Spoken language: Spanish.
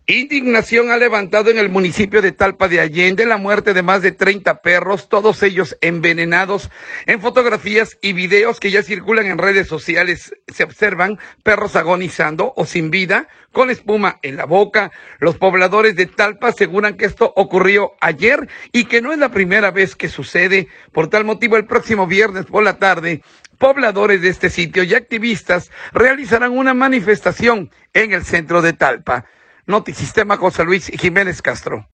Indignación ha levantado en el municipio de Talpa de Allende la muerte de más de 30 perros, todos ellos envenenados. En fotografías y videos que ya circulan en redes sociales se observan perros agonizando o sin vida, con espuma en la boca. Los pobladores de Talpa aseguran que esto ocurrió ayer y que no es la primera vez que sucede. Por tal motivo, el próximo viernes por la tarde, pobladores de este sitio y activistas realizarán una manifestación en el centro de Talpa. Notisistema José Luis Jiménez Castro.